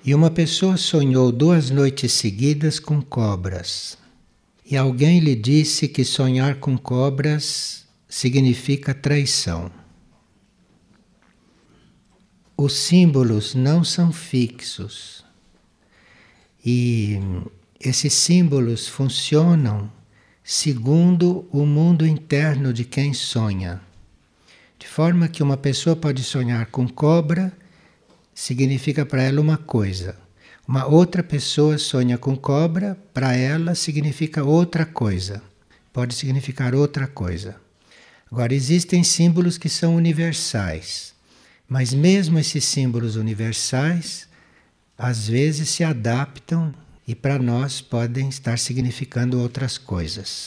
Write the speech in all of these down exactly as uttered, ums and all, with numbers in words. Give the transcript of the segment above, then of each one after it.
E uma pessoa sonhou duas noites seguidas com cobras. E alguém lhe disse que sonhar com cobras significa traição. Os símbolos não são fixos. E esses símbolos funcionam segundo o mundo interno de quem sonha. De forma que uma pessoa pode sonhar com cobra, significa para ela uma coisa. Uma outra pessoa sonha com cobra, para ela significa outra coisa. Pode significar outra coisa. Agora, existem símbolos que são universais. Mas mesmo esses símbolos universais, às vezes se adaptam e para nós podem estar significando outras coisas.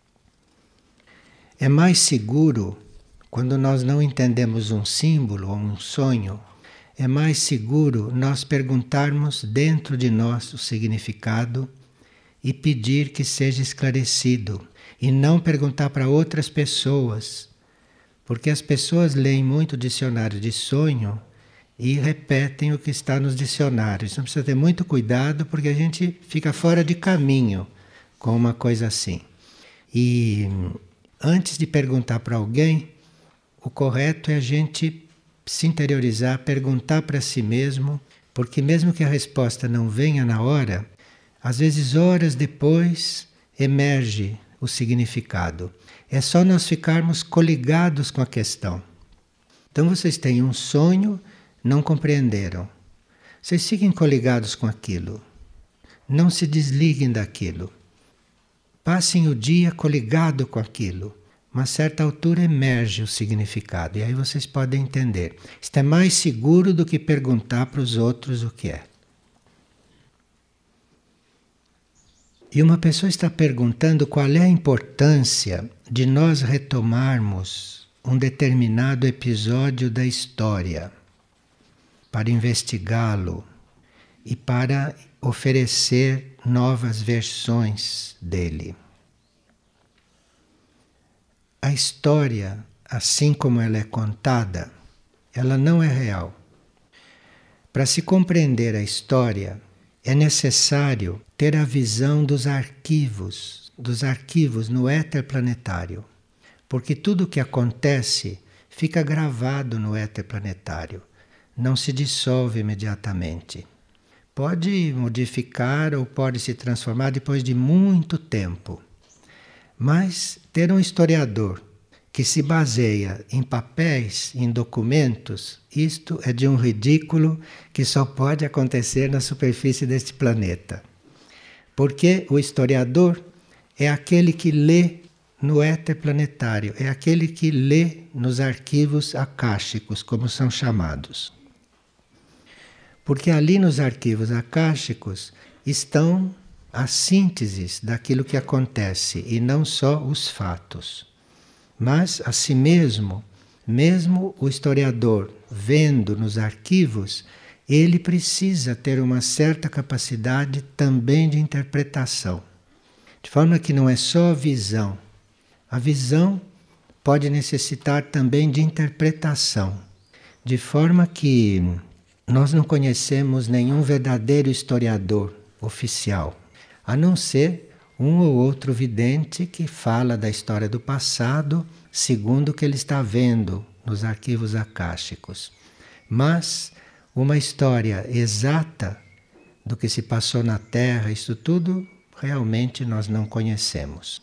É mais seguro, quando nós não entendemos um símbolo ou um sonho, é mais seguro nós perguntarmos dentro de nós o significado e pedir que seja esclarecido, e não perguntar para outras pessoas, porque as pessoas leem muito dicionário de sonho e repetem o que está nos dicionários. Então precisa ter muito cuidado, porque a gente fica fora de caminho com uma coisa assim. E antes de perguntar para alguém, o correto é a gente se interiorizar, perguntar para si mesmo, porque mesmo que a resposta não venha na hora, às vezes horas depois emerge o significado. É só nós ficarmos coligados com a questão. Então vocês têm um sonho, não compreenderam. Vocês fiquem coligados com aquilo. Não se desliguem daquilo. Passem o dia coligado com aquilo. Uma certa altura emerge o significado, e aí vocês podem entender. Isto é mais seguro do que perguntar para os outros o que é. E uma pessoa está perguntando qual é a importância de nós retomarmos um determinado episódio da história para investigá-lo e para oferecer novas versões dele. A história, assim como ela é contada, ela não é real. Para se compreender a história, é necessário ter a visão dos arquivos, dos arquivos no éter planetário, porque tudo o que acontece fica gravado no éter planetário, não se dissolve imediatamente. Pode modificar ou pode se transformar depois de muito tempo. Mas ter um historiador que se baseia em papéis, em documentos, isto é de um ridículo que só pode acontecer na superfície deste planeta. Porque o historiador é aquele que lê no éter planetário, é aquele que lê nos arquivos akáshicos, como são chamados. Porque ali nos arquivos akáshicos estão as sínteses daquilo que acontece e não só os fatos. Mas, assim mesmo, mesmo o historiador vendo nos arquivos, ele precisa ter uma certa capacidade também de interpretação. De forma que não é só a visão. A visão pode necessitar também de interpretação. De forma que nós não conhecemos nenhum verdadeiro historiador oficial, a não ser um ou outro vidente que fala da história do passado segundo o que ele está vendo nos arquivos akáshicos. Mas uma história exata do que se passou na Terra, isso tudo realmente nós não conhecemos.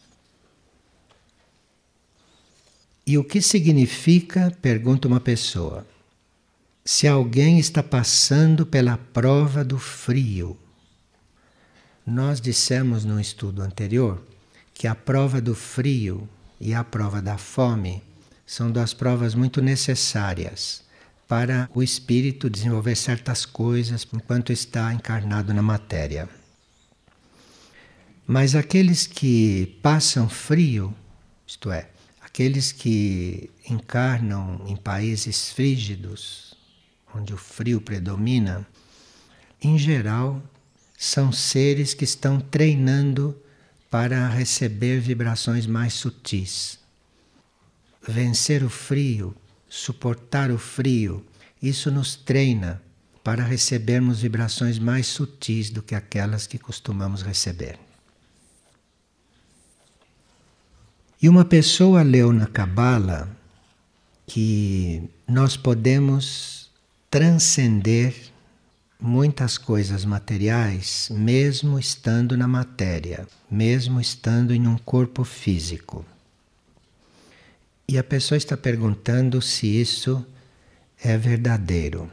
E o que significa, pergunta uma pessoa, se alguém está passando pela prova do frio? Nós dissemos num estudo anterior que a prova do frio e a prova da fome são duas provas muito necessárias para o espírito desenvolver certas coisas enquanto está encarnado na matéria. Mas aqueles que passam frio, isto é, aqueles que encarnam em países frígidos, onde o frio predomina, em geral, são seres que estão treinando para receber vibrações mais sutis. Vencer o frio, suportar o frio, isso nos treina para recebermos vibrações mais sutis do que aquelas que costumamos receber. E uma pessoa leu na Cabala que nós podemos transcender muitas coisas materiais, mesmo estando na matéria, mesmo estando em um corpo físico. E a pessoa está perguntando se isso é verdadeiro.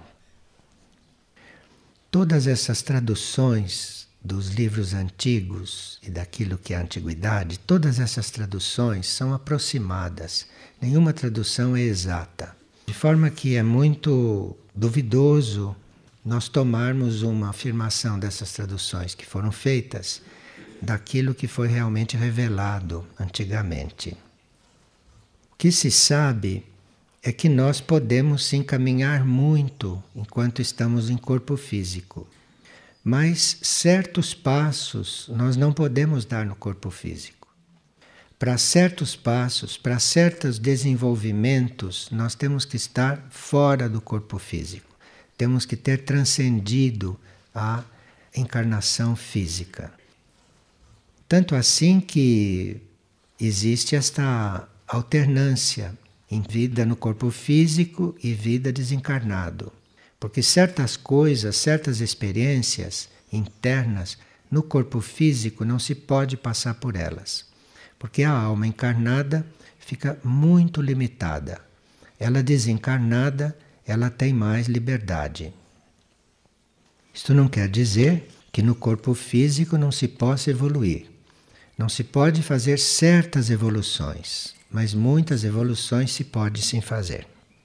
Todas essas traduções dos livros antigos e daquilo que é a antiguidade, todas essas traduções são aproximadas. Nenhuma tradução é exata. De forma que é muito duvidoso nós tomarmos uma afirmação dessas traduções que foram feitas daquilo que foi realmente revelado antigamente. O que se sabe é que nós podemos sim caminhar muito enquanto estamos em corpo físico. Mas certos passos nós não podemos dar no corpo físico. Para certos passos, para certos desenvolvimentos, nós temos que estar fora do corpo físico. Temos que ter transcendido a encarnação física. Tanto assim que existe esta alternância em vida no corpo físico e vida desencarnado. Porque certas coisas, certas experiências internas no corpo físico não se pode passar por elas. Porque a alma encarnada fica muito limitada. Ela desencarnada, ela tem mais liberdade. Isto não quer dizer que no corpo físico não se possa evoluir. Não se pode fazer certas evoluções, mas muitas evoluções se pode sim fazer.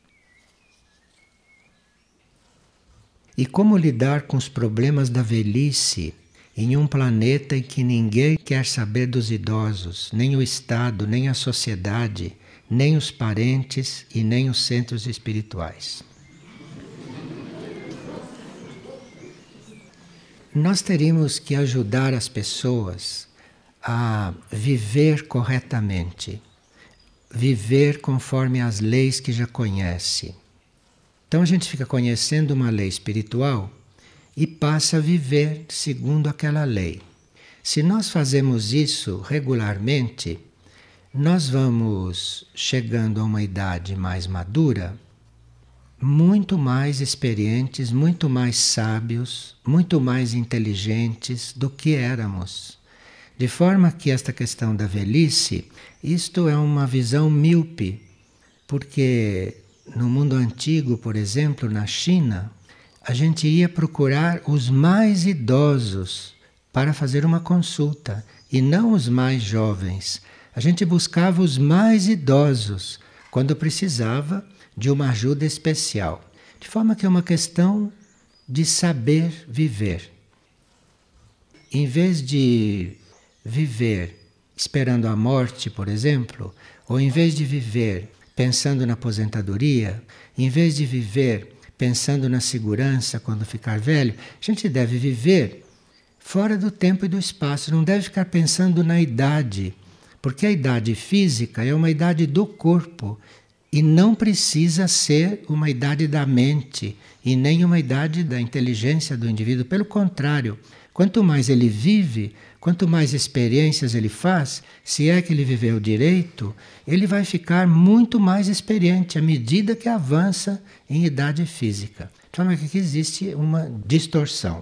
E como lidar com os problemas da velhice em um planeta em que ninguém quer saber dos idosos, nem o Estado, nem a sociedade, nem os parentes e nem os centros espirituais? Nós teríamos que ajudar as pessoas a viver corretamente, viver conforme as leis que já conhece. Então a gente fica conhecendo uma lei espiritual e passa a viver segundo aquela lei. Se nós fazemos isso regularmente, nós vamos chegando a uma idade mais madura, muito mais experientes, muito mais sábios, muito mais inteligentes do que éramos. De forma que esta questão da velhice, isto é uma visão míope, porque no mundo antigo, por exemplo, na China, a gente ia procurar os mais idosos para fazer uma consulta, e não os mais jovens. A gente buscava os mais idosos quando precisava de uma ajuda especial. De forma que é uma questão de saber viver. Em vez de viver esperando a morte, por exemplo, ou em vez de viver pensando na aposentadoria, em vez de viver pensando na segurança quando ficar velho, a gente deve viver fora do tempo e do espaço, não deve ficar pensando na idade, porque a idade física é uma idade do corpo e não precisa ser uma idade da mente e nem uma idade da inteligência do indivíduo. Pelo contrário, quanto mais ele vive, quanto mais experiências ele faz, se é que ele viveu direito, ele vai ficar muito mais experiente à medida que avança em idade física. De forma que aqui existe uma distorção.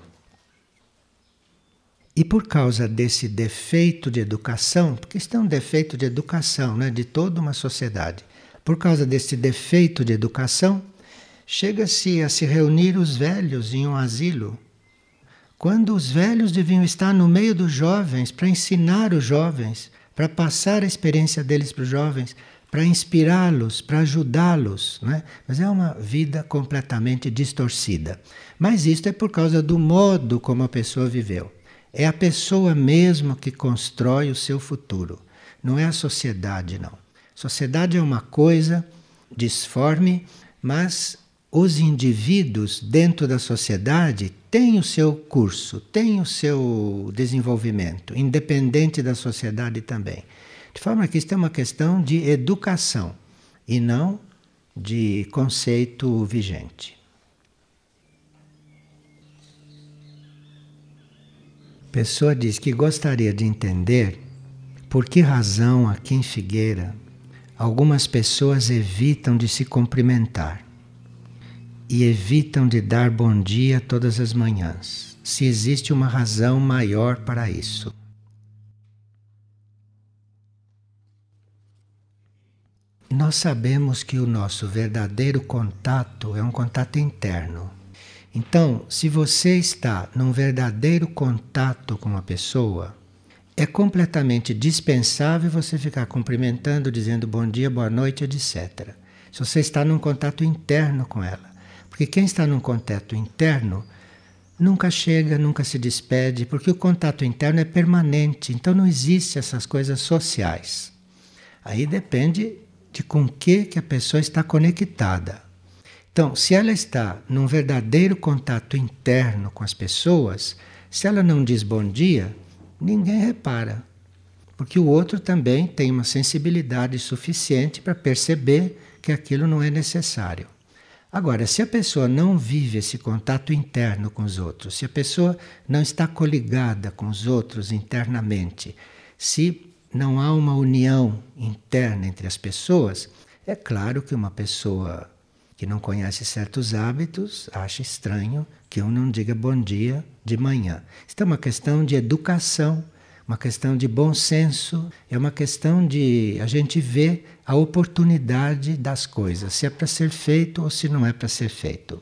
E por causa desse defeito de educação, porque isso é um defeito de educação, né, de toda uma sociedade, por causa desse defeito de educação, chega-se a se reunir os velhos em um asilo, quando os velhos deviam estar no meio dos jovens para ensinar os jovens, para passar a experiência deles para os jovens, para inspirá-los, para ajudá-los, né? Mas é uma vida completamente distorcida. Mas isto é por causa do modo como a pessoa viveu. É a pessoa mesmo que constrói o seu futuro, não é a sociedade, não. Sociedade é uma coisa disforme, mas os indivíduos dentro da sociedade têm o seu curso, têm o seu desenvolvimento, independente da sociedade também. De forma que isto é uma questão de educação e não de conceito vigente. pessoa diz que gostaria de entender por que razão aqui em Figueira algumas pessoas evitam de se cumprimentar e evitam de dar bom dia todas as manhãs. Se existe uma razão maior para isso. Nós sabemos que o nosso verdadeiro contato é um contato interno. Então, se você está num verdadeiro contato com uma pessoa, é completamente dispensável você ficar cumprimentando, dizendo bom dia, boa noite, etcétera. Se você está num contato interno com ela. Porque quem está num contato interno nunca chega, nunca se despede, porque o contato interno é permanente, então não existe essas coisas sociais. Aí depende de com que, que a pessoa está conectada. Então, se ela está num verdadeiro contato interno com as pessoas, se ela não diz bom dia, ninguém repara. Porque o outro também tem uma sensibilidade suficiente para perceber que aquilo não é necessário. Agora, se a pessoa não vive esse contato interno com os outros, se a pessoa não está coligada com os outros internamente, se não há uma união interna entre as pessoas, é claro que uma pessoa que não conhece certos hábitos acha estranho que eu não diga bom dia de manhã. Isso é uma questão de educação, uma questão de bom senso, é uma questão de a gente ver a oportunidade das coisas, se é para ser feito ou se não é para ser feito.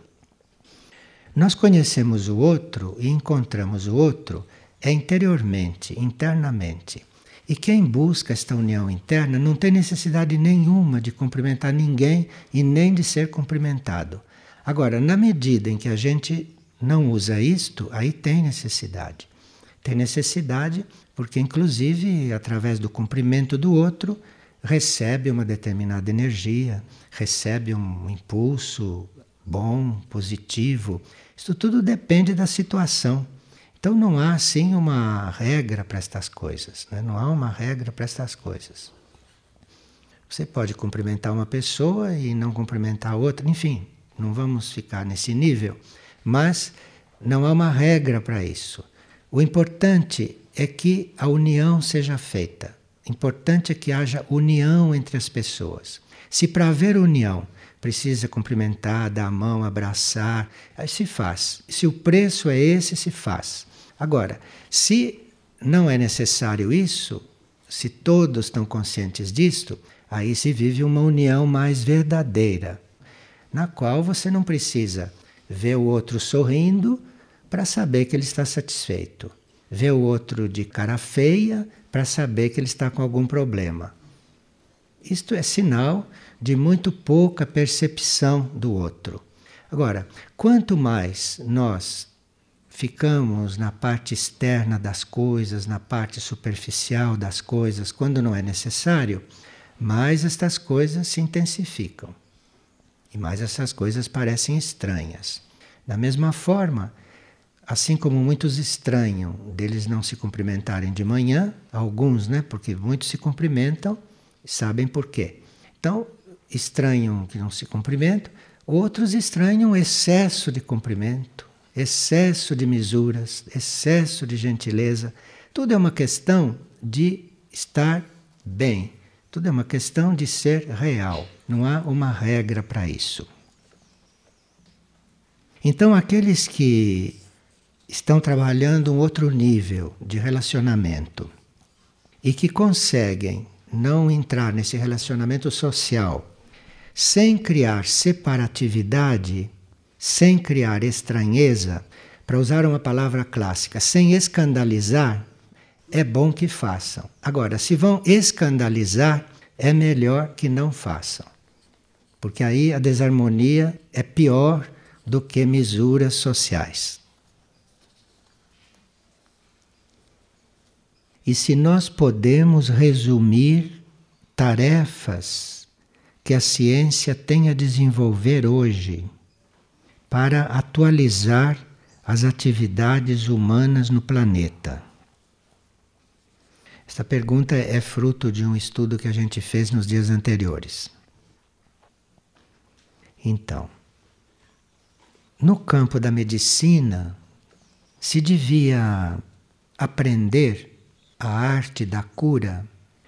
Nós conhecemos o outro e encontramos o outro é interiormente, internamente. E quem busca esta união interna não tem necessidade nenhuma de cumprimentar ninguém e nem de ser cumprimentado. Agora, na medida em que a gente não usa isto, aí tem necessidade. Tem necessidade porque, inclusive, através do cumprimento do outro, recebe uma determinada energia, recebe um impulso bom, positivo. Isso tudo depende da situação. Então não há assim uma regra para estas coisas, né? Não há uma regra para estas coisas. Você pode cumprimentar uma pessoa e não cumprimentar a outra, enfim, não vamos ficar nesse nível, mas não há uma regra para isso. O importante é que a união seja feita. O importante é que haja união entre as pessoas. Se para haver união precisa cumprimentar, dar a mão, abraçar, aí se faz. Se o preço é esse, se faz. Agora, se não é necessário isso, se todos estão conscientes disto, aí se vive uma união mais verdadeira, na qual você não precisa ver o outro sorrindo para saber que ele está satisfeito, ver o outro de cara feia para saber que ele está com algum problema. Isto é sinal de muito pouca percepção do outro. Agora, quanto mais nós ficamos na parte externa das coisas, na parte superficial das coisas, quando não é necessário, mais estas coisas se intensificam. E mais essas coisas parecem estranhas. Da mesma forma, assim como muitos estranham deles não se cumprimentarem de manhã, alguns, né, porque muitos se cumprimentam e sabem por quê. Então, estranham que não se cumprimentam, outros estranham o excesso de cumprimento, excesso de misuras, excesso de gentileza. Tudo é uma questão de estar bem. Tudo é uma questão de ser real. Não há uma regra para isso. Então, aqueles que estão trabalhando um outro nível de relacionamento e que conseguem não entrar nesse relacionamento social sem criar separatividade, sem criar estranheza, para usar uma palavra clássica, sem escandalizar, é bom que façam. Agora, se vão escandalizar, é melhor que não façam. Porque aí a desarmonia é pior do que misuras sociais. E se nós podemos resumir tarefas que a ciência tem a desenvolver hoje para atualizar as atividades humanas no planeta? Esta pergunta é fruto de um estudo que a gente fez nos dias anteriores. Então, no campo da medicina, se devia aprender a arte da cura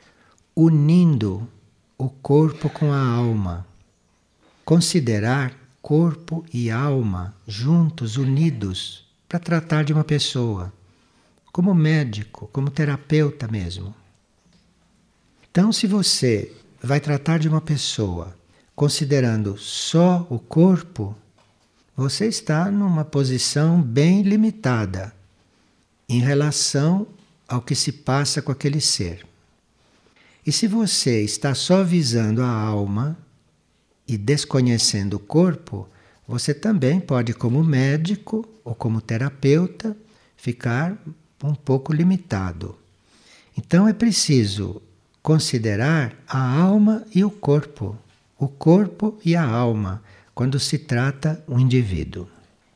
unindo o corpo com a alma. Considerar corpo e alma juntos, unidos, para tratar de uma pessoa, como médico, como terapeuta mesmo. Então, se você vai tratar de uma pessoa considerando só o corpo, você está numa posição bem limitada em relação ao que se passa com aquele ser. E se você está só visando a alma e desconhecendo o corpo, você também pode, como médico ou como terapeuta, ficar um pouco limitado. Então é preciso considerar a alma e o corpo, o corpo e a alma, quando se trata um indivíduo.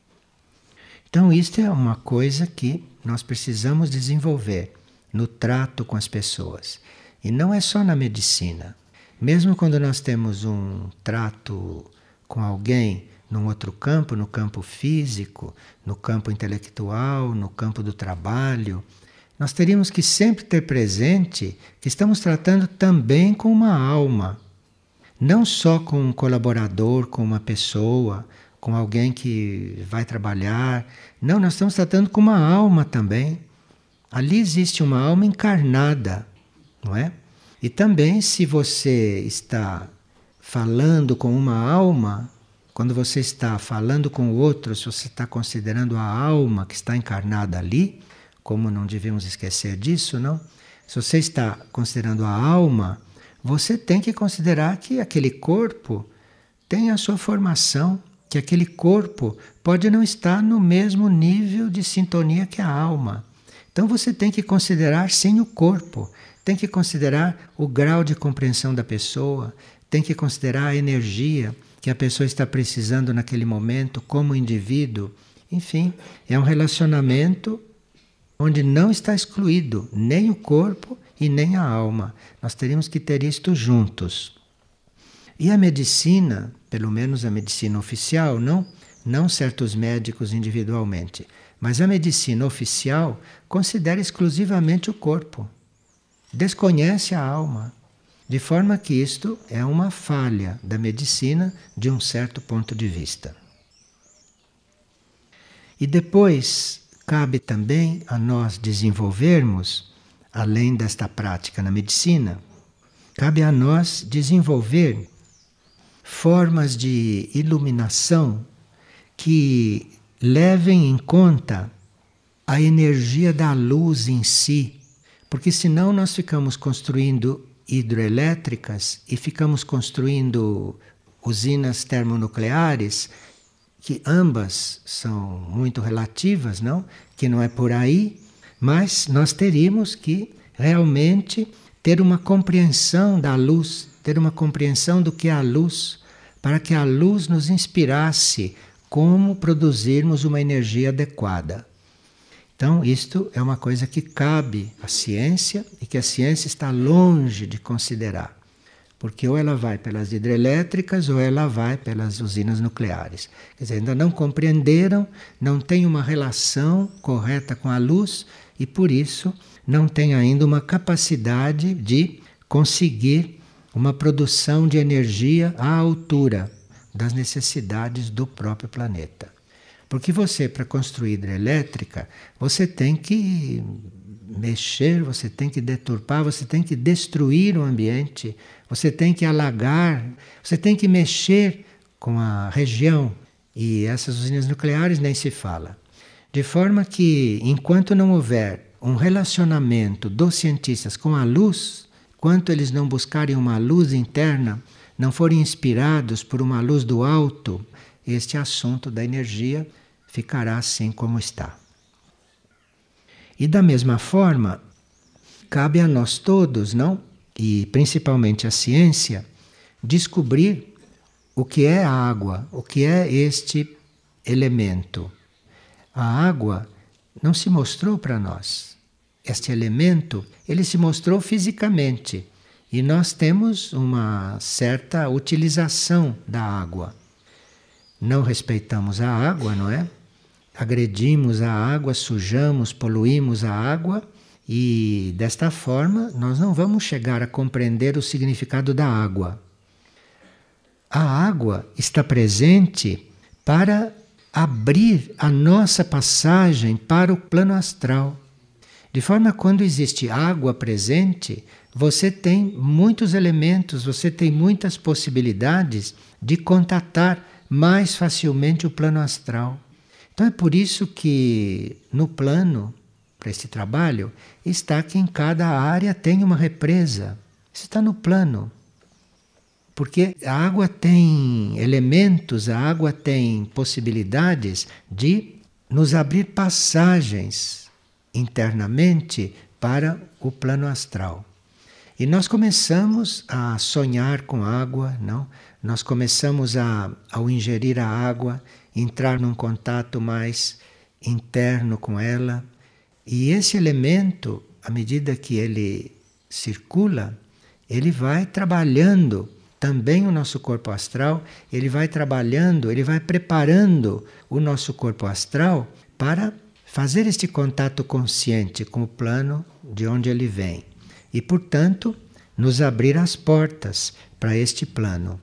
Então isto é uma coisa que nós precisamos desenvolver no trato com as pessoas. E não é só na medicina. Mesmo quando nós temos um trato com alguém num outro campo, no campo físico, no campo intelectual, no campo do trabalho, nós teríamos que sempre ter presente que estamos tratando também com uma alma. Não só com um colaborador, com uma pessoa, com alguém que vai trabalhar. Não, nós estamos tratando com uma alma também. Ali existe uma alma encarnada, não é? E também, se você está falando com uma alma, quando você está falando com o outro, se você está considerando a alma que está encarnada ali, como não devemos esquecer disso, não? Se você está considerando a alma, você tem que considerar que aquele corpo tem a sua formação, que aquele corpo pode não estar no mesmo nível de sintonia que a alma. Então você tem que considerar sim o corpo, tem que considerar o grau de compreensão da pessoa, tem que considerar a energia que a pessoa está precisando naquele momento como indivíduo. Enfim, é um relacionamento onde não está excluído nem o corpo e nem a alma. Nós teríamos que ter isto juntos. E a medicina, pelo menos a medicina oficial, não, não certos médicos individualmente, mas a medicina oficial considera exclusivamente o corpo. Desconhece a alma, de forma que isto é uma falha da medicina de um certo ponto de vista. E depois cabe também a nós desenvolvermos, além desta prática na medicina, cabe a nós desenvolver formas de iluminação que levem em conta a energia da luz em si. Porque senão nós ficamos construindo hidroelétricas e ficamos construindo usinas termonucleares, que ambas são muito relativas, não? Que não é por aí, mas nós teríamos que realmente ter uma compreensão da luz, ter uma compreensão do que é a luz, para que a luz nos inspirasse como produzirmos uma energia adequada. Então, isto é uma coisa que cabe à ciência e que a ciência está longe de considerar. Porque ou ela vai pelas hidrelétricas ou ela vai pelas usinas nucleares. Quer dizer, ainda não compreenderam, não tem uma relação correta com a luz e, por isso, não tem ainda uma capacidade de conseguir uma produção de energia à altura das necessidades do próprio planeta. Porque você, para construir hidrelétrica, você tem que mexer, você tem que deturpar, você tem que destruir o ambiente, você tem que alagar, você tem que mexer com a região. E essas usinas nucleares nem se fala. De forma que, enquanto não houver um relacionamento dos cientistas com a luz, enquanto eles não buscarem uma luz interna, não forem inspirados por uma luz do alto, este assunto da energia ficará assim como está. E da mesma forma, cabe a nós todos, não? E principalmente a ciência, descobrir o que é a água, o que é este elemento. A água não se mostrou para nós. Este elemento, ele se mostrou fisicamente. E nós temos uma certa utilização da água. Não respeitamos a água, não é? agredimos a água, sujamos, poluímos a água e desta forma nós não vamos chegar a compreender o significado da água. A água está presente para abrir a nossa passagem para o plano astral. De forma que quando existe água presente, você tem muitos elementos, você tem muitas possibilidades de contatar mais facilmente o plano astral. Então é por isso que no plano, para esse trabalho, está que em cada área tem uma represa. Isso está no plano. Porque a água tem elementos, a água tem possibilidades de nos abrir passagens internamente para o plano astral. E nós começamos a sonhar com água, não? Nós começamos a, ao ingerir a água, entrar num contato mais interno com ela. E esse elemento, à medida que ele circula, ele vai trabalhando também o nosso corpo astral, ele vai trabalhando, ele vai preparando o nosso corpo astral para fazer este contato consciente com o plano de onde ele vem. E, portanto, nos abrir as portas para este plano.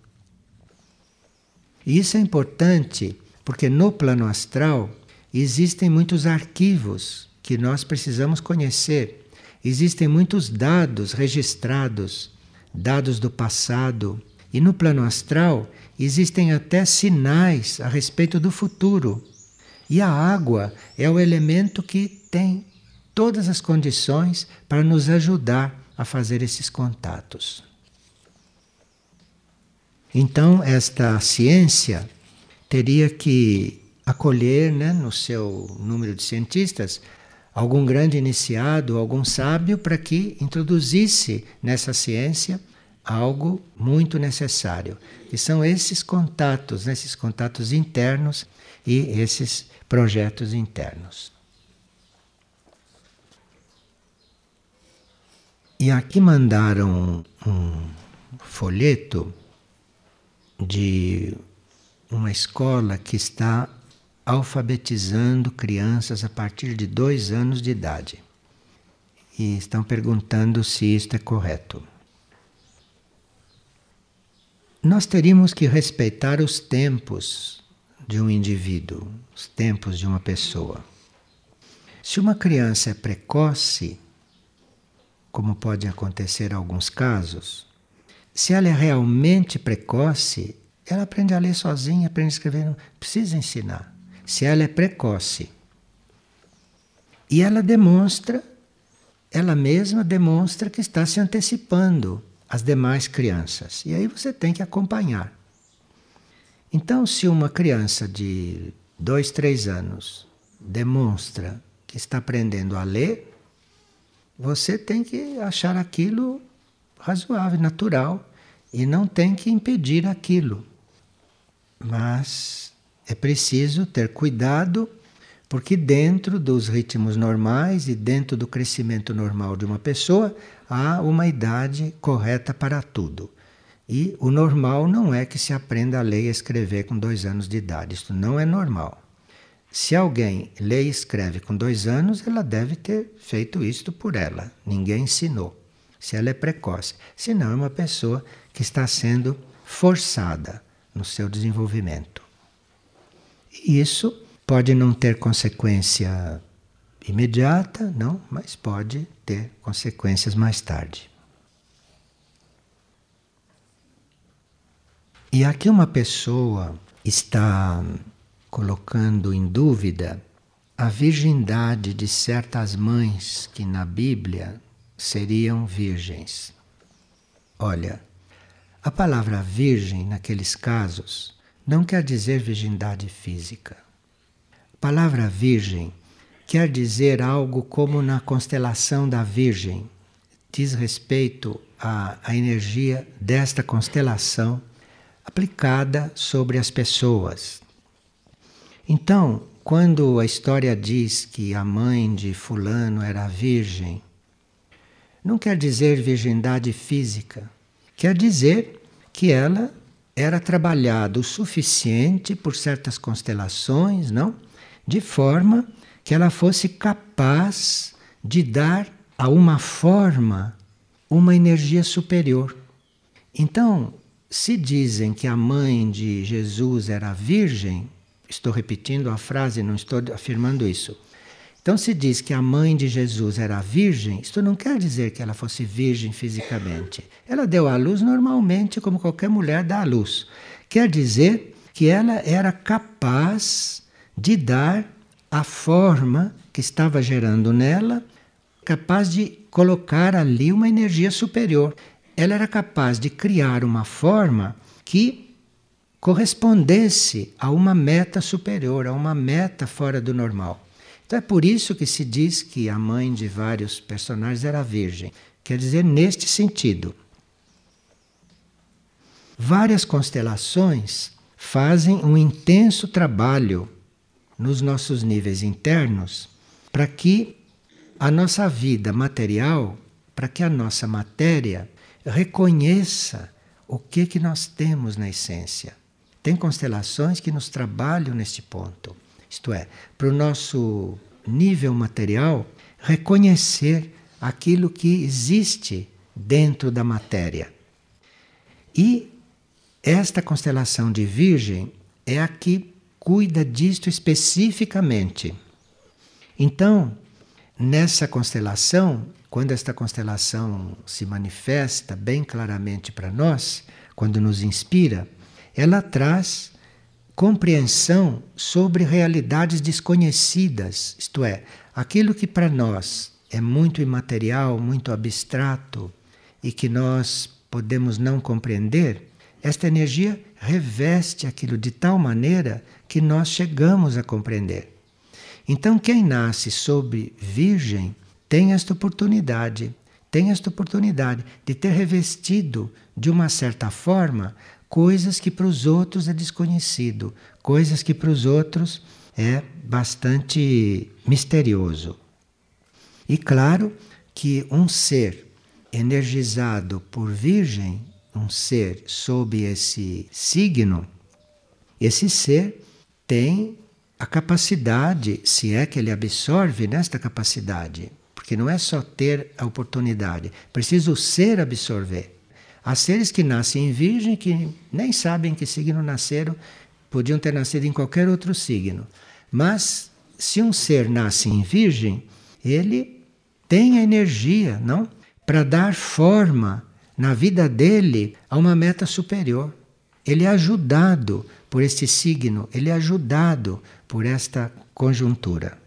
E isso é importante porque no plano astral existem muitos arquivos que nós precisamos conhecer. Existem muitos dados registrados, dados do passado. E no plano astral existem até sinais a respeito do futuro. E a água é o elemento que tem todas as condições para nos ajudar a fazer esses contatos. Então, esta ciência teria que acolher, né, no seu número de cientistas, algum grande iniciado, algum sábio, para que introduzisse nessa ciência algo muito necessário, que são esses contatos, né, esses contatos internos e esses projetos internos. E aqui mandaram um folheto de uma escola que está alfabetizando crianças a partir de dois anos de idade. E estão perguntando se isto é correto. Nós teríamos que respeitar os tempos de um indivíduo, os tempos de uma pessoa. Se uma criança é precoce, como pode acontecer em alguns casos, se ela é realmente precoce, ela aprende a ler sozinha, aprende a escrever, não precisa ensinar. Se ela é precoce. E ela demonstra, ela mesma demonstra que está se antecipando às demais crianças. E aí você tem que acompanhar. Então, se uma criança de dois, três anos demonstra que está aprendendo a ler, você tem que achar aquilo razoável, natural, e não tem que impedir aquilo. Mas é preciso ter cuidado, porque dentro dos ritmos normais e dentro do crescimento normal de uma pessoa, há uma idade correta para tudo. E o normal não é que se aprenda a ler e escrever com dois anos de idade. Isto não é normal. Se alguém lê e escreve com dois anos, ela deve ter feito isto por ela. Ninguém ensinou. Se ela é precoce. Senão é uma pessoa que está sendo forçada no seu desenvolvimento. E isso pode não ter consequência imediata, não, mas pode ter consequências mais tarde. E aqui uma pessoa está colocando em dúvida a virgindade de certas mães que na Bíblia seriam virgens. Olha, a palavra virgem naqueles casos não quer dizer virgindade física. A palavra virgem quer dizer algo como na constelação da Virgem. Diz respeito à, à energia desta constelação aplicada sobre as pessoas. Então, quando a história diz que a mãe de fulano era virgem, não quer dizer virgindade física. Quer dizer que ela era trabalhada o suficiente por certas constelações, não? de forma que ela fosse capaz de dar a uma forma uma energia superior. Então, se dizem que a mãe de Jesus era virgem, estou repetindo a frase, não estou afirmando isso. Então se diz que a mãe de Jesus era virgem, isto não quer dizer que ela fosse virgem fisicamente. Ela deu à luz normalmente, como qualquer mulher dá à luz. Quer dizer que ela era capaz de dar a forma que estava gerando nela, capaz de colocar ali uma energia superior. Ela era capaz de criar uma forma que correspondesse a uma meta superior, a uma meta fora do normal. Então é por isso que se diz que a mãe de vários personagens era virgem. Quer dizer, neste sentido. Várias constelações fazem um intenso trabalho nos nossos níveis internos para que a nossa vida material, para que a nossa matéria reconheça o que, que nós temos na essência. Tem constelações que nos trabalham neste ponto. Isto é, para o nosso nível material, reconhecer aquilo que existe dentro da matéria. E esta constelação de Virgem é a que cuida disto especificamente. Então, nessa constelação, quando esta constelação se manifesta bem claramente para nós, quando nos inspira, ela traz compreensão sobre realidades desconhecidas, isto é, aquilo que para nós é muito imaterial, muito abstrato e que nós podemos não compreender, esta energia reveste aquilo de tal maneira que nós chegamos a compreender. Então, quem nasce sob Virgem tem esta oportunidade, tem esta oportunidade de ter revestido de uma certa forma coisas que para os outros é desconhecido, coisas que para os outros é bastante misterioso. E claro que um ser energizado por Virgem, um ser sob esse signo, esse ser tem a capacidade, se é que ele absorve nesta capacidade, porque não é só ter a oportunidade, preciso o ser absorver. Há seres que nascem em Virgem que nem sabem que signo nasceram, podiam ter nascido em qualquer outro signo. Mas se um ser nasce em Virgem, ele tem a energia, não? Para dar forma na vida dele a uma meta superior. Ele é ajudado por este signo, ele é ajudado por esta conjuntura.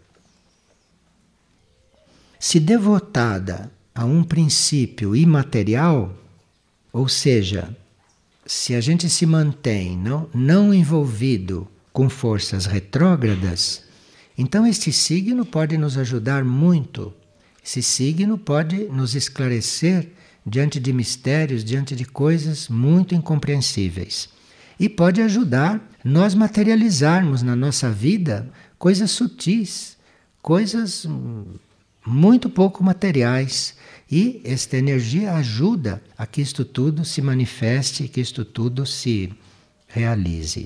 Se devotada a um princípio imaterial, ou seja, se a gente se mantém não, não envolvido com forças retrógradas, então este signo pode nos ajudar muito. Esse signo pode nos esclarecer diante de mistérios, diante de coisas muito incompreensíveis. E pode ajudar nós materializarmos na nossa vida coisas sutis, coisas muito pouco materiais. E esta energia ajuda a que isto tudo se manifeste, que isto tudo se realize.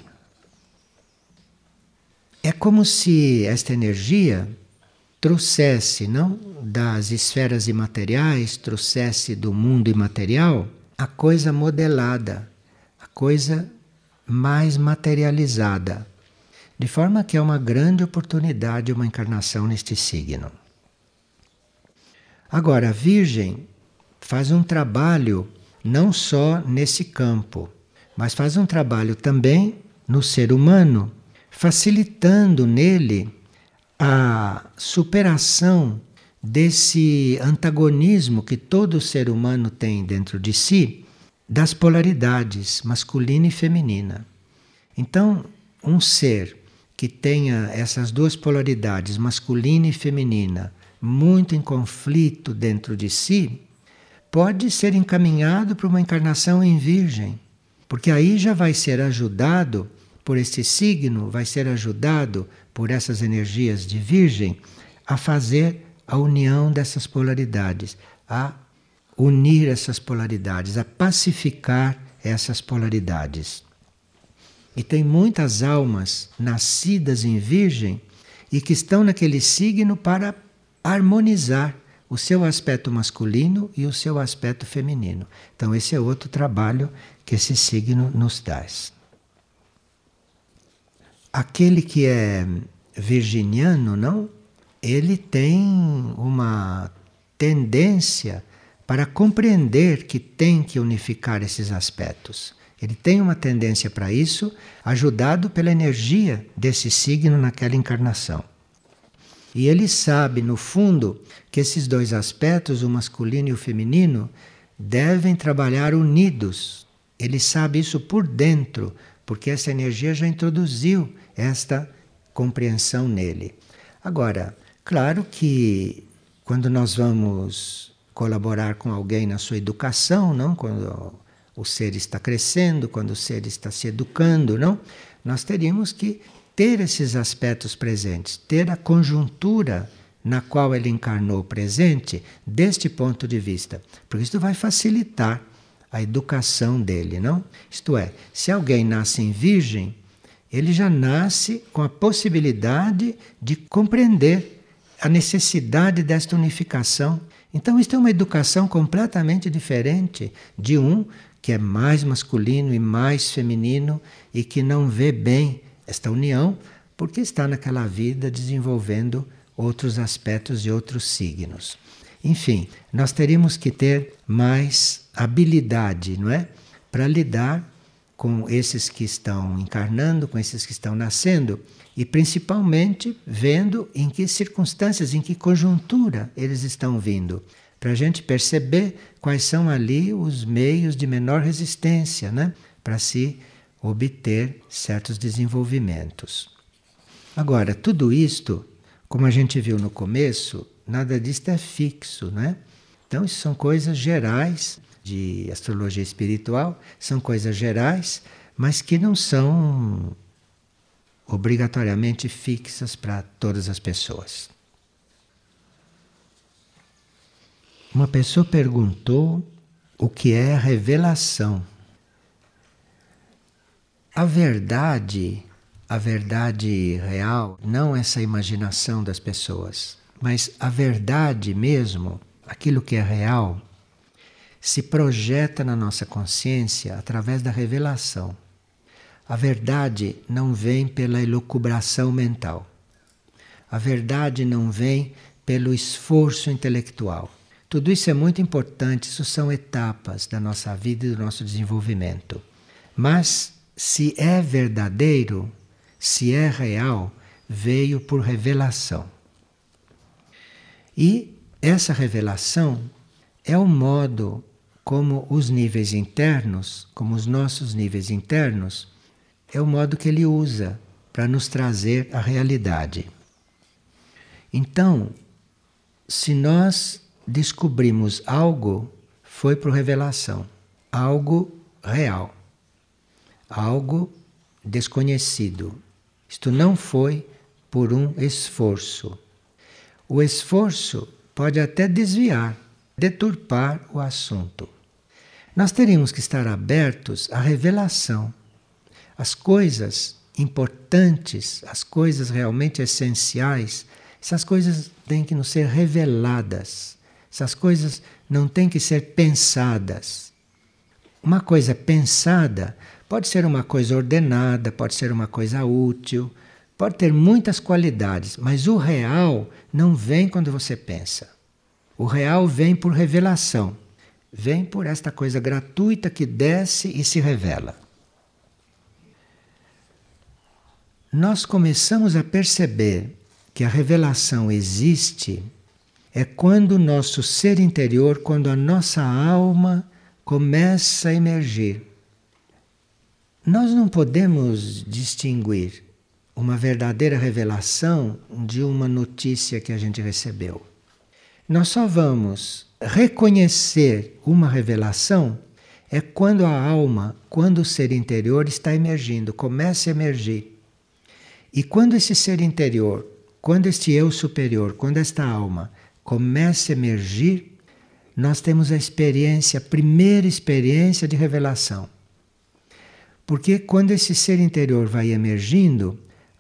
É como se esta energia trouxesse, não, das esferas imateriais, trouxesse do mundo imaterial a coisa modelada, a coisa mais materializada. De forma que é uma grande oportunidade uma encarnação neste signo. Agora, a Virgem faz um trabalho não só nesse campo, mas faz um trabalho também no ser humano, facilitando nele a superação desse antagonismo que todo ser humano tem dentro de si, das polaridades masculina e feminina. Então, um ser que tenha essas duas polaridades, masculina e feminina, muito em conflito dentro de si, pode ser encaminhado para uma encarnação em Virgem, porque aí já vai ser ajudado por esse signo, vai ser ajudado por essas energias de Virgem a fazer a união dessas polaridades, a unir essas polaridades, a pacificar essas polaridades. E tem muitas almas nascidas em Virgem e que estão naquele signo para harmonizar o seu aspecto masculino e o seu aspecto feminino. Então esse é outro trabalho que esse signo nos traz. Aquele que é virginiano, não? Ele tem uma tendência para compreender que tem que unificar esses aspectos. Ele tem uma tendência para isso, ajudado pela energia desse signo naquela encarnação. E ele sabe, no fundo, que esses dois aspectos, o masculino e o feminino, devem trabalhar unidos. Ele sabe isso por dentro, porque essa energia já introduziu esta compreensão nele. Agora, claro que quando nós vamos colaborar com alguém na sua educação, não? Quando o ser está crescendo, quando o ser está se educando, não? Nós teríamos que ter esses aspectos presentes, ter a conjuntura na qual ele encarnou presente deste ponto de vista, porque isso vai facilitar a educação dele, não? Isto é, se alguém nasce em virgem, ele já nasce com a possibilidade de compreender a necessidade desta unificação. Então, isto é uma educação completamente diferente de um que é mais masculino e mais feminino e que não vê bem esta união, porque está naquela vida desenvolvendo outros aspectos e outros signos. Enfim, nós teríamos que ter mais habilidade, não é? Para lidar com esses que estão encarnando, com esses que estão nascendo, e principalmente vendo em que circunstâncias, em que conjuntura eles estão vindo, para a gente perceber quais são ali os meios de menor resistência, né? Para se obter certos desenvolvimentos. Agora, tudo isto, como a gente viu no começo, nada disto é fixo, né? Então, isso são coisas gerais de astrologia espiritual, são coisas gerais, mas que não são obrigatoriamente fixas para todas as pessoas. Uma pessoa perguntou o que é a revelação. A verdade, a verdade real, não essa imaginação das pessoas, mas a verdade mesmo, aquilo que é real, se projeta na nossa consciência através da revelação. A verdade não vem pela elucubração mental. A verdade não vem pelo esforço intelectual. Tudo isso é muito importante, isso são etapas da nossa vida e do nosso desenvolvimento. Mas se é verdadeiro, se é real, veio por revelação. E essa revelação é o modo como os níveis internos, como os nossos níveis internos, é o modo que ele usa para nos trazer a realidade. Então, se nós descobrimos algo, foi por revelação, algo real, algo desconhecido. Isto não foi por um esforço. O esforço pode até desviar, deturpar o assunto. Nós teríamos que estar abertos à revelação. As coisas importantes, as coisas realmente essenciais, essas coisas têm que nos ser reveladas. Essas coisas não têm que ser pensadas. Uma coisa pensada pode ser uma coisa ordenada, pode ser uma coisa útil, pode ter muitas qualidades, mas o real não vem quando você pensa. O real vem por revelação, vem por esta coisa gratuita que desce e se revela. Nós começamos a perceber que a revelação existe é quando o nosso ser interior, quando a nossa alma começa a emergir. Nós não podemos distinguir uma verdadeira revelação de uma notícia que a gente recebeu. Nós só vamos reconhecer uma revelação é quando a alma, quando o ser interior está emergindo, começa a emergir. E quando esse ser interior, quando este eu superior, quando esta alma começa a emergir, nós temos a experiência, a primeira experiência de revelação. Porque quando esse ser interior vai emergindo,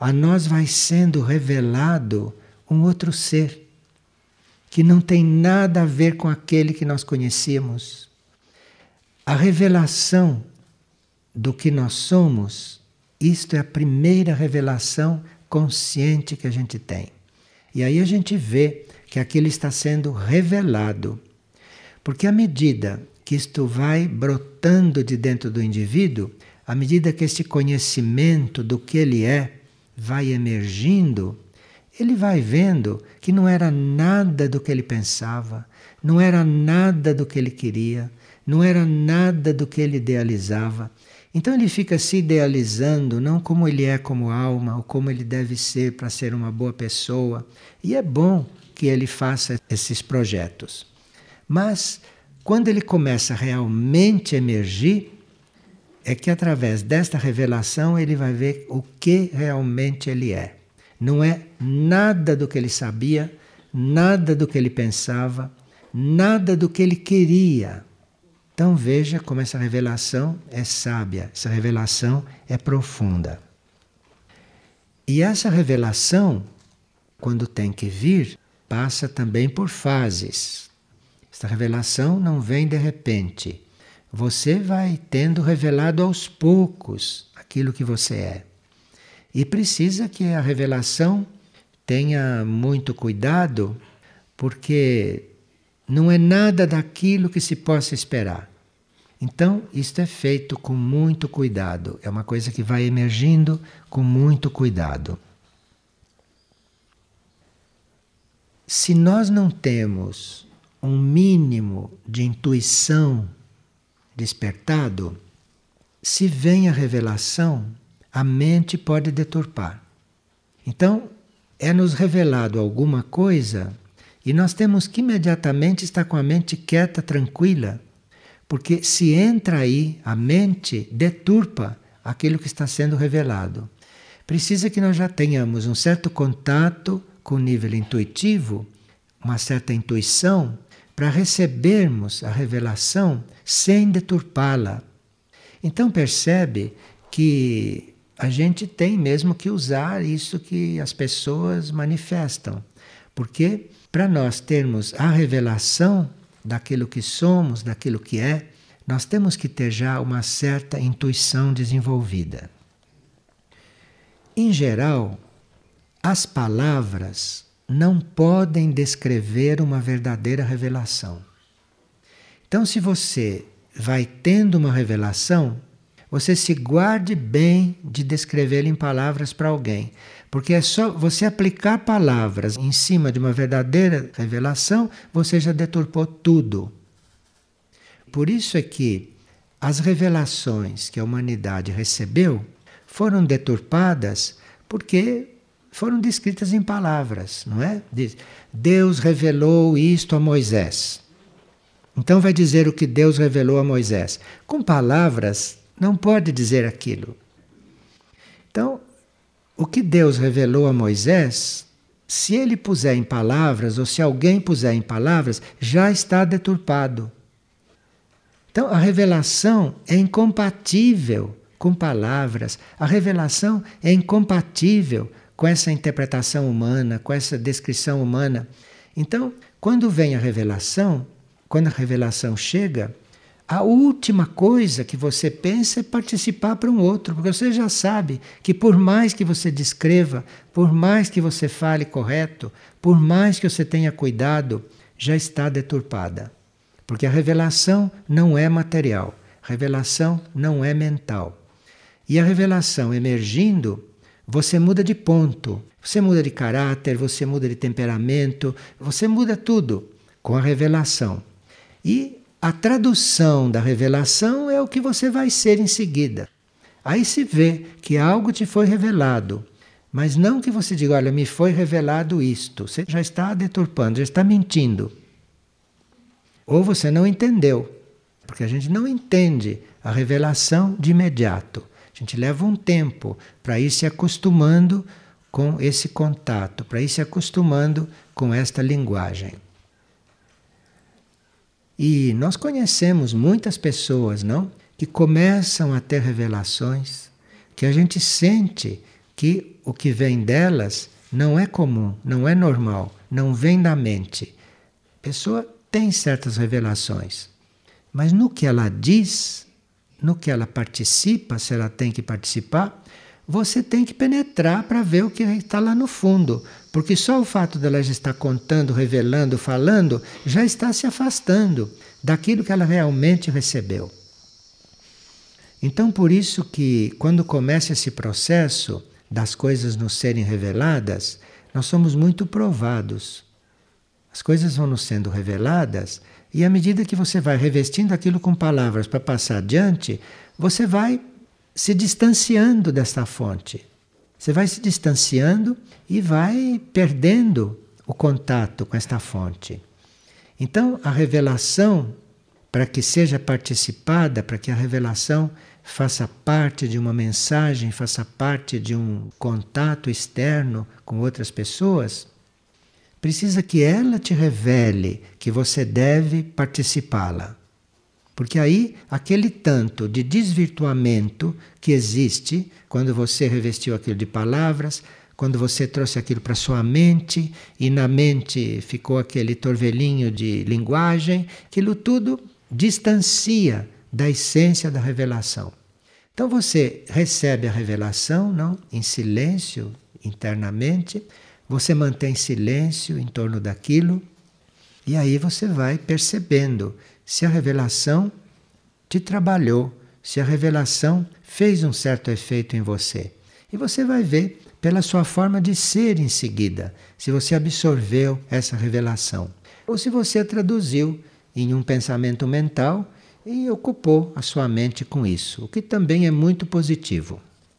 a nós vai sendo revelado um outro ser, que não tem nada a ver com aquele que nós conhecíamos. A revelação do que nós somos, isto é a primeira revelação consciente que a gente tem. E aí a gente vê que aquilo está sendo revelado. Porque à medida que isto vai brotando de dentro do indivíduo, à medida que este conhecimento do que ele é vai emergindo, ele vai vendo que não era nada do que ele pensava, não era nada do que ele queria, não era nada do que ele idealizava. Então ele fica se idealizando não como ele é como alma, ou como ele deve ser para ser uma boa pessoa. E é bom que ele faça esses projetos. Mas quando ele começa realmente a emergir, é que através desta revelação ele vai ver o que realmente ele é. Não é nada do que ele sabia, nada do que ele pensava, nada do que ele queria. Então veja como essa revelação é sábia, essa revelação é profunda. E essa revelação, quando tem que vir, passa também por fases. Esta revelação não vem de repente. Você vai tendo revelado aos poucos aquilo que você é. E precisa que a revelação tenha muito cuidado, porque não é nada daquilo que se possa esperar. Então, isto é feito com muito cuidado. É uma coisa que vai emergindo com muito cuidado. Se nós não temos um mínimo de intuição despertado, se vem a revelação, a mente pode deturpar. Então, é nos revelado alguma coisa e nós temos que imediatamente estar com a mente quieta, tranquila, porque se entra aí, a mente deturpa aquilo que está sendo revelado. Precisa que nós já tenhamos um certo contato com o nível intuitivo, uma certa intuição, para recebermos a revelação sem deturpá-la. Então percebe que a gente tem mesmo que usar isso que as pessoas manifestam. Porque para nós termos a revelação daquilo que somos, daquilo que é, nós temos que ter já uma certa intuição desenvolvida. Em geral, as palavras não podem descrever uma verdadeira revelação. Então, se você vai tendo uma revelação, você se guarde bem de descrevê-la em palavras para alguém. Porque é só você aplicar palavras em cima de uma verdadeira revelação, você já deturpou tudo. Por isso é que as revelações que a humanidade recebeu foram deturpadas porque foram descritas em palavras, não é? Diz, Deus revelou isto a Moisés. Então vai dizer o que Deus revelou a Moisés. Com palavras não pode dizer aquilo. Então, o que Deus revelou a Moisés, se ele puser em palavras, ou se alguém puser em palavras, já está deturpado. Então, a revelação é incompatível com palavras. A revelação é incompatível com essa interpretação humana, com essa descrição humana. Então, quando vem a revelação, quando a revelação chega, a última coisa que você pensa é participar para um outro, porque você já sabe que por mais que você descreva, por mais que você fale correto, por mais que você tenha cuidado, já está deturpada. Porque a revelação não é material, a revelação não é mental. E a revelação emergindo, você muda de ponto, você muda de caráter, você muda de temperamento, você muda tudo com a revelação. E a tradução da revelação é o que você vai ser em seguida. Aí se vê que algo te foi revelado, mas não que você diga, olha, me foi revelado isto. Você já está deturpando, já está mentindo. Ou você não entendeu, porque a gente não entende a revelação de imediato. A gente leva um tempo para ir se acostumando com esse contato, para ir se acostumando com esta linguagem. E nós conhecemos muitas pessoas, não? Que começam a ter revelações, que a gente sente que o que vem delas não é comum, não é normal, não vem da mente. A pessoa tem certas revelações, mas no que ela diz, no que ela participa, se ela tem que participar, você tem que penetrar para ver o que está lá no fundo. Porque só o fato dela já estar contando, revelando, falando, já está se afastando daquilo que ela realmente recebeu. Então, por isso que quando começa esse processo das coisas nos serem reveladas, nós somos muito provados. As coisas vão nos sendo reveladas e à medida que você vai revestindo aquilo com palavras para passar adiante, você vai se distanciando desta fonte. Você vai se distanciando e vai perdendo o contato com esta fonte. Então, a revelação, para que seja participada, para que a revelação faça parte de uma mensagem, faça parte de um contato externo com outras pessoas, precisa que ela te revele que você deve participá-la. Porque aí, aquele tanto de desvirtuamento que existe quando você revestiu aquilo de palavras, quando você trouxe aquilo para sua mente e na mente ficou aquele torvelinho de linguagem, aquilo tudo distancia da essência da revelação. Então você recebe a revelação, não, em silêncio internamente, você mantém silêncio em torno daquilo e aí você vai percebendo se a revelação te trabalhou, se a revelação fez um certo efeito em você. E você vai ver pela sua forma de ser em seguida, se você absorveu essa revelação. Ou se você a traduziu em um pensamento mental e ocupou a sua mente com isso, o que também é muito positivo.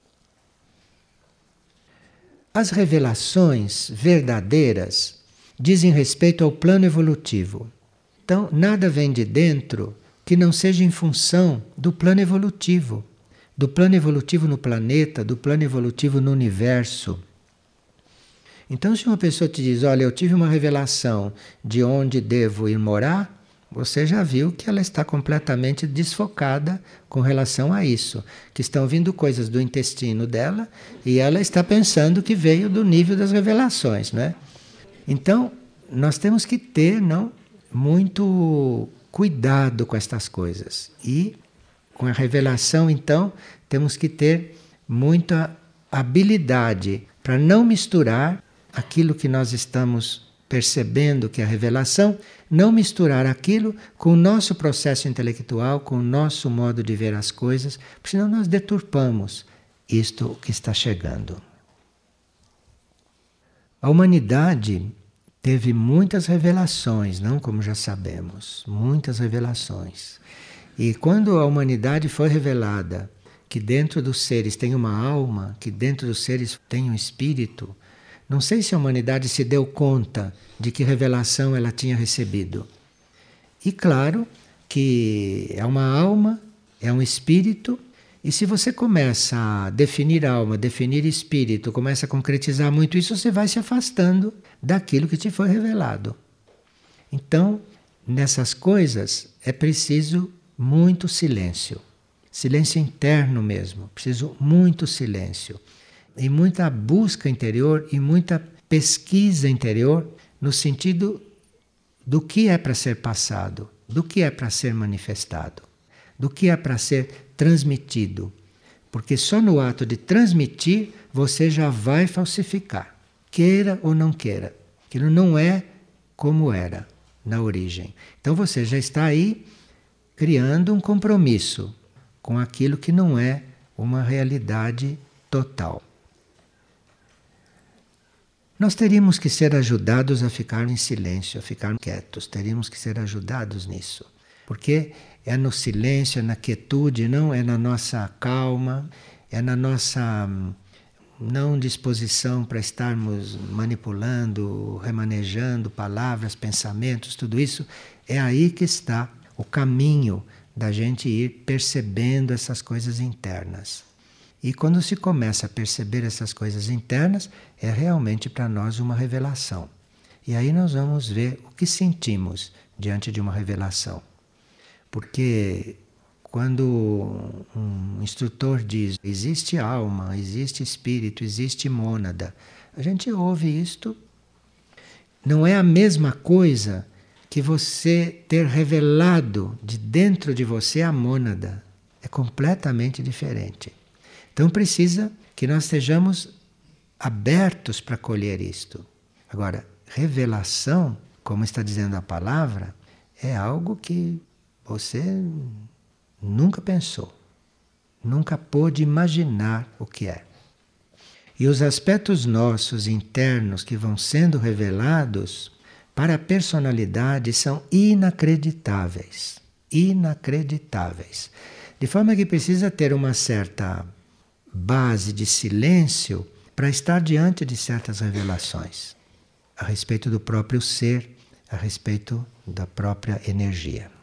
As revelações verdadeiras dizem respeito ao plano evolutivo. Então, nada vem de dentro que não seja em função do plano evolutivo. Do plano evolutivo no planeta, do plano evolutivo no universo. Então, se uma pessoa te diz, olha, eu tive uma revelação de onde devo ir morar, você já viu que ela está completamente desfocada com relação a isso. Que estão vindo coisas do intestino dela e ela está pensando que veio do nível das revelações, não é? Então, nós temos que ter, não, muito cuidado com estas coisas. E com a revelação, então, temos que ter muita habilidade para não misturar aquilo que nós estamos percebendo que é a revelação, não misturar aquilo com o nosso processo intelectual, com o nosso modo de ver as coisas, porque senão nós deturpamos isto que está chegando. A humanidade teve muitas revelações, não como já sabemos, muitas revelações. E quando a humanidade foi revelada que dentro dos seres tem uma alma, que dentro dos seres tem um espírito, não sei se a humanidade se deu conta de que revelação ela tinha recebido. E claro que é uma alma, é um espírito, e se você começa a definir alma, definir espírito, começa a concretizar muito isso, você vai se afastando daquilo que te foi revelado. Então, nessas coisas é preciso muito silêncio. Silêncio interno mesmo, preciso muito silêncio. E muita busca interior e muita pesquisa interior no sentido do que é para ser passado, do que é para ser manifestado, do que é para ser transmitido. Porque só no ato de transmitir você já vai falsificar, queira ou não queira. Aquilo não é como era na origem. Então você já está aí criando um compromisso com aquilo que não é uma realidade total. Nós teríamos que ser ajudados a ficar em silêncio, a ficar quietos, teríamos que ser ajudados nisso. Porque é no silêncio, é na quietude, não é na nossa calma, é na nossa não disposição para estarmos manipulando, remanejando palavras, pensamentos, tudo isso. É aí que está o caminho da gente ir percebendo essas coisas internas. E quando se começa a perceber essas coisas internas, é realmente para nós uma revelação. E aí nós vamos ver o que sentimos diante de uma revelação. Porque Quando um instrutor diz, existe alma, existe espírito, existe mônada, a gente ouve isto. Não é a mesma coisa que você ter revelado de dentro de você a mônada. É completamente diferente. Então precisa que nós estejamos abertos para colher isto. Agora, revelação, como está dizendo a palavra, é algo que você nunca pensou, nunca pôde imaginar o que é. E os aspectos nossos internos que vão sendo revelados para a personalidade são inacreditáveis, inacreditáveis. De forma que precisa ter uma certa base de silêncio para estar diante de certas revelações a respeito do próprio ser, a respeito da própria energia.